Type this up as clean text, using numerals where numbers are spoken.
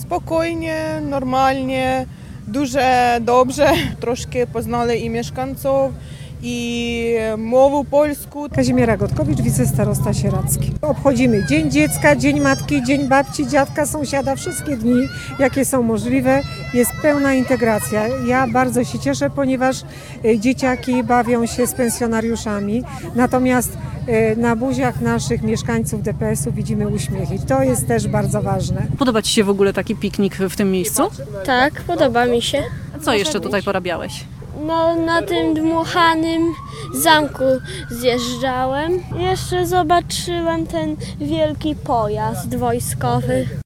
Spokojnie, normalnie, дуже dobrze. Troszkę poznali i mieszkańców, i mowę polską. Kazimiera Gotkowicz, wicestarosta sieradzki. Obchodzimy Dzień Dziecka, Dzień Matki, Dzień Babci, Dziadka, Sąsiada, wszystkie dni, jakie są możliwe. Jest pełna integracja. Ja bardzo się cieszę, ponieważ dzieciaki bawią się z pensjonariuszami, natomiast na buziach naszych mieszkańców DPS-u widzimy uśmiechy. To jest też bardzo ważne. Podoba Ci się w ogóle taki piknik w tym miejscu? Tak, podoba mi się. A co jeszcze tutaj porabiałeś? No, na tym dmuchanym zamku zjeżdżałem. Jeszcze zobaczyłem ten wielki pojazd wojskowy.